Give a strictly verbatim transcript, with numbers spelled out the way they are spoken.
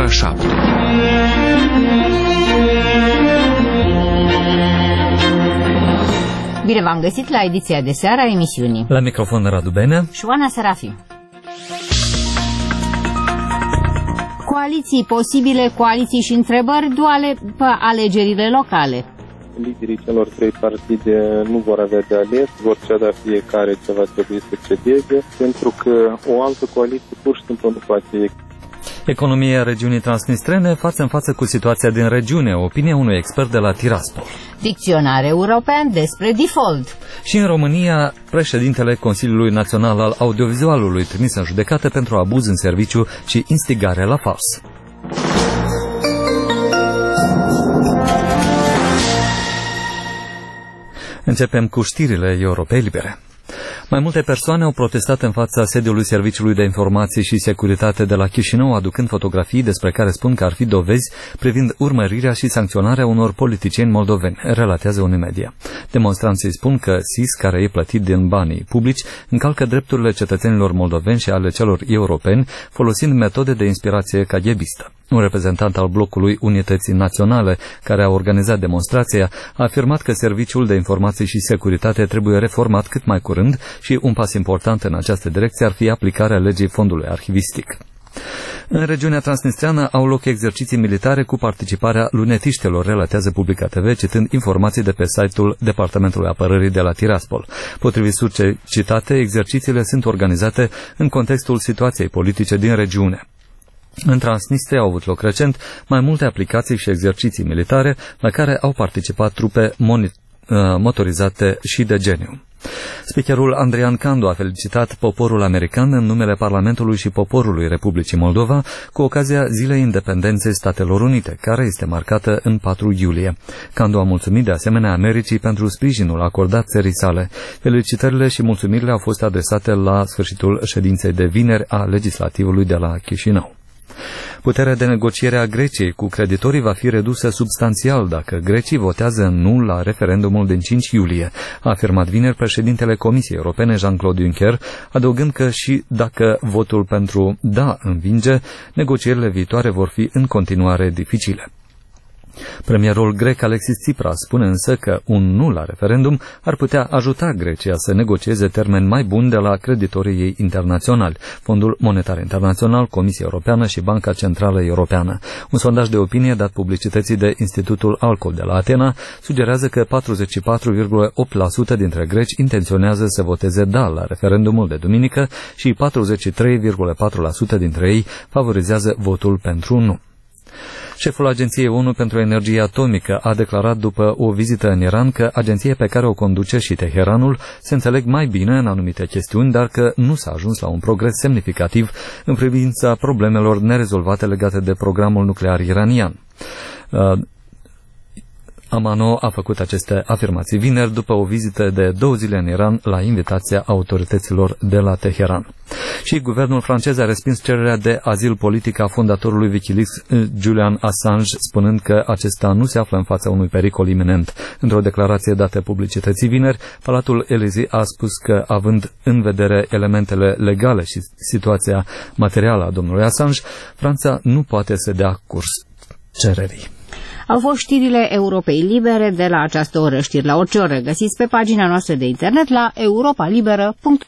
șapte. Bine v-am găsit la ediția de seară a emisiunii. La microfon Radu Benea și Oana Serafiu. Coaliții posibile, coaliții și întrebări duale pe alegerile locale. Liderii celor trei partide nu vor avea de ales, vor ceda fiecare ce va trebui să cedeze, pentru că o altă coaliție pur și simplu nu poate. Economia regiunii transnistrene față în față cu situația din regiune, opinia unui expert de la Tiraspol. Dicționar european despre default. Și în România, președintele Consiliului Național al Audiovizualului trimis în judecată pentru abuz în serviciu și instigare la fals. Începem cu știrile Europei Libere. Mai multe persoane au protestat în fața sediului Serviciului de Informații și Securitate de la Chișinău, aducând fotografii despre care spun că ar fi dovezi privind urmărirea și sancționarea unor politicieni moldoveni, relatează unii media. Demonstranții spun că S I S, care e plătit din banii publici, încalcă drepturile cetățenilor moldoveni și ale celor europeni, folosind metode de inspirație caghebistă. Un reprezentant al blocului Unității Naționale, care a organizat demonstrația, a afirmat că Serviciul de Informații și Securitate trebuie reformat cât mai curând și un pas important în această direcție ar fi aplicarea legii fondului arhivistic. În regiunea transnistreană au loc exerciții militare cu participarea lunetiștilor, relatează Publica T V, citând informații de pe site-ul Departamentului Apărării de la Tiraspol. Potrivit sursei citate, exercițiile sunt organizate în contextul situației politice din regiune. În Transnistria au avut loc recent mai multe aplicații și exerciții militare la care au participat trupe motorizate și de geniu. Speakerul Andrian Candu a felicitat poporul american în numele Parlamentului și poporului Republicii Moldova cu ocazia Zilei Independenței Statelor Unite, care este marcată în patru iulie. Candu a mulțumit de asemenea Americii pentru sprijinul acordat țării sale. Felicitările și mulțumirile au fost adresate la sfârșitul ședinței de vineri a Legislativului de la Chișinău. Puterea de negociere a Greciei cu creditorii va fi redusă substanțial dacă grecii votează nu la referendumul din cinci iulie, a afirmat vineri președintele Comisiei Europene Jean-Claude Juncker, adăugând că și dacă votul pentru da învinge, negocierile viitoare vor fi în continuare dificile. Premierul grec Alexis Tsipras spune însă că un nu la referendum ar putea ajuta Grecia să negocieze termeni mai buni de la creditorii ei internaționali, Fondul Monetar Internațional, Comisia Europeană și Banca Centrală Europeană. Un sondaj de opinie dat publicității de Institutul Alco de la Atena sugerează că patruzeci și patru virgulă opt la sută dintre greci intenționează să voteze da la referendumul de duminică și patruzeci și trei virgulă patru la sută dintre ei favorizează votul pentru nu. Șeful Agenției O N U pentru Energie Atomică a declarat după o vizită în Iran că agenția pe care o conduce și Teheranul se înțeleg mai bine în anumite chestiuni, dar că nu s-a ajuns la un progres semnificativ în privința problemelor nerezolvate legate de programul nuclear iranian. Uh, Amano a făcut aceste afirmații vineri după o vizită de două zile în Iran la invitația autorităților de la Teheran. Și guvernul francez a respins cererea de azil politic a fondatorului Wikileaks, Julian Assange, spunând că acesta nu se află în fața unui pericol iminent. Într-o declarație dată publicității vineri, Palatul Élysée a spus că, având în vedere elementele legale și situația materială a domnului Assange, Franța nu poate să dea curs cererii. Au fost știrile Europei Libere de la această oră. Știri la orice oră găsiți pe pagina noastră de internet la europa liberă punct